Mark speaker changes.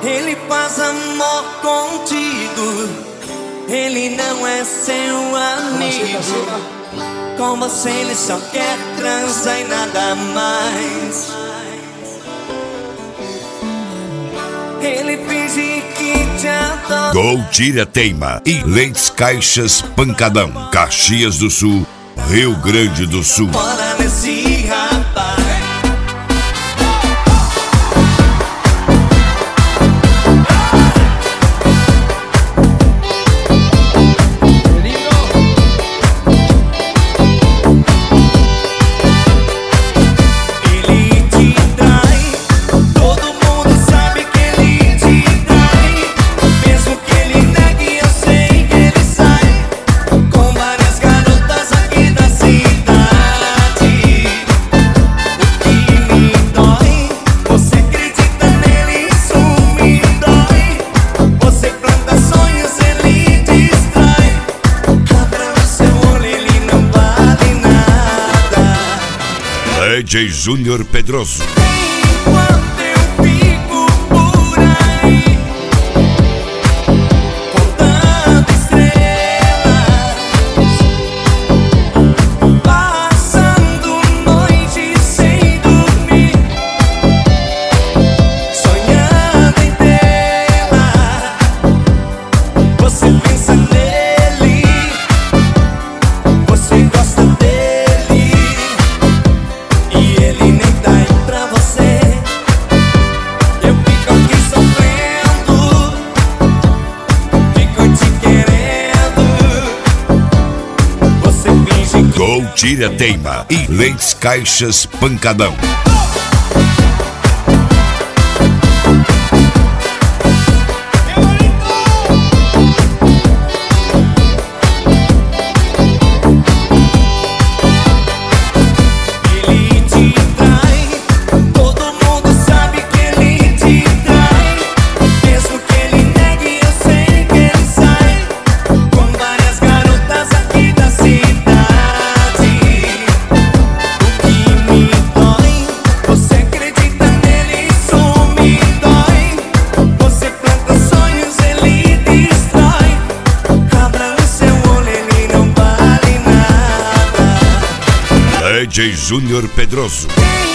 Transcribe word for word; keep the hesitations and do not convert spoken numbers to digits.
Speaker 1: Ele faz amor contigo, ele não é seu amigo. Com você ele só quer transar e nada mais. Ele finge que te adora.
Speaker 2: Gol Tira Teima e Leites Caixas Pancadão, Caxias do Sul, Rio Grande do Sul.
Speaker 1: Bora nesse rapaz. D
Speaker 2: J Júnior Pedroso.
Speaker 1: Enquanto eu fico por aí, contando estrelas, passando noites sem dormir, sonhando em tê-la. Você pensa nele, você gosta dele.
Speaker 2: Gol Tira Teima e Leites Caixas Pancadão.
Speaker 1: Ele te trai, todo mundo sabe que ele te trai. Mesmo que ele negue, eu sei que ele sai com várias garotas aqui da cidade.
Speaker 2: D J Júnior Pedroso.